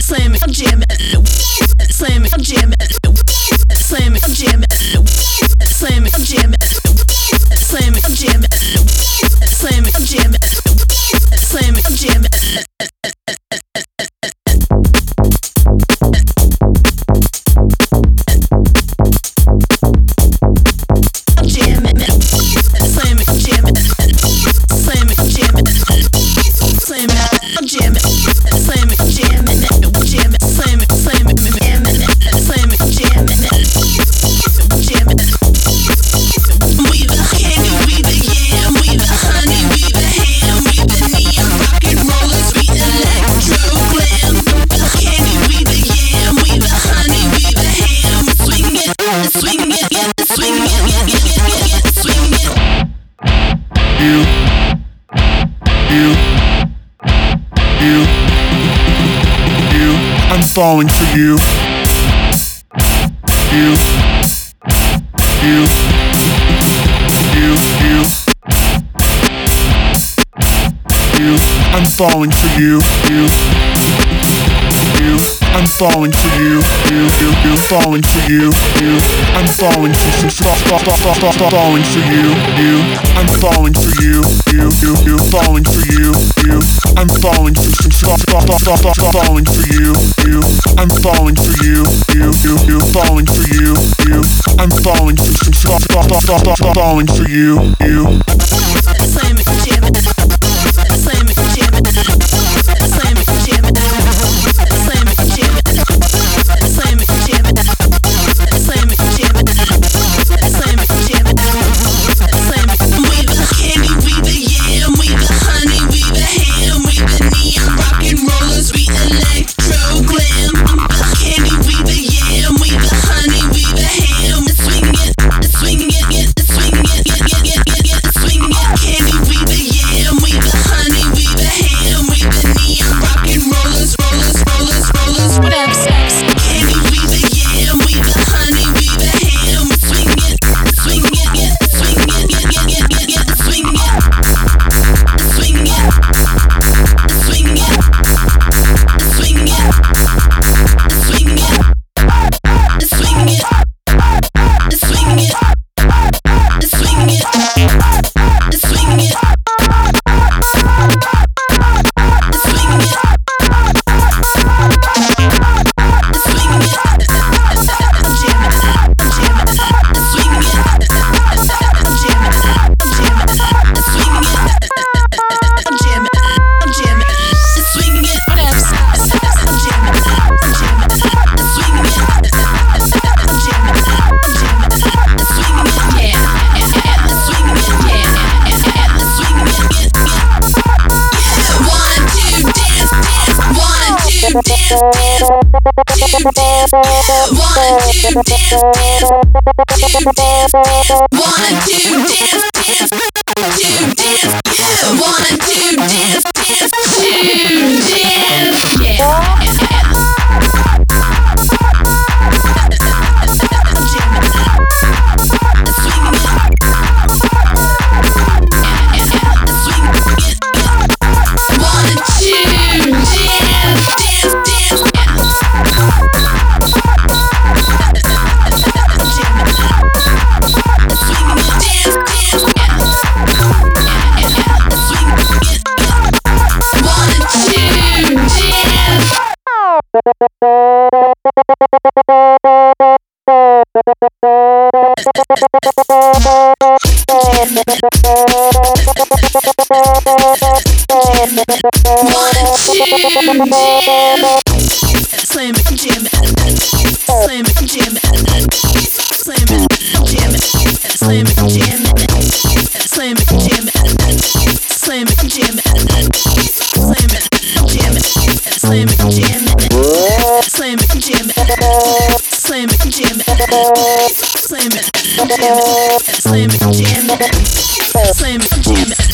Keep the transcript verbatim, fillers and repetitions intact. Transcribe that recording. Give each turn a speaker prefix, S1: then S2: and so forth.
S1: slam it, jam it, slam it, jam it, slam it, jam it, slam it, jam it, slam it, jam it, slam it, jam it, slam it, jam it.
S2: Falling for you. You. You. You. You. You. I'm falling for you. You. You. I'm falling for you. You. You. You. Falling for you. You. I'm falling for you. Falling for you. You. I'm falling for you. You. You. You. Falling for you. You. I'm falling for you. Falling for you. You. I'm falling for you. You. You. You. Falling for you. You. I'm falling for you. Falling for you. You.
S1: Slam it, jam it. Slam it, jam it. Slam it, jam it. Slam it, jam it. Slam it, jam it. Slam it, jam it. Slam it, jam it. Slam it. We the candy, we the yam, we the honey, we the ham, we the neon rock and rollers, we electro glam. The candy, we the yam, we the honey, we the ham. Swing it, swing it, swing it, swing it. Candy, we the yam, we the honey, we the ham, we the neon rock and rollers, rollers, rollers, rollers. What up, sex? Candy, we the yam, we the honey, we the ham. Swing it, swing it, swing it, swing it, swing it, swing it, swing it, swing it, swing it, swing it, swing it, swing it, swing it, swing it. Dance, dance, two dance, one, two dance, dance, two dance, one, two dance, dance, two dance, one, two dance, dance, two dance, yeah. Slam it, jam it, slam it, jam it, slam it, jam it, slam it, jam it, slam it, jam it, slam it, jam it, slam it, jam it, slam it, jam it, slam it, jam it, slam it, jam it, slam it, jam it, slam it, jam it, slam it, jam it.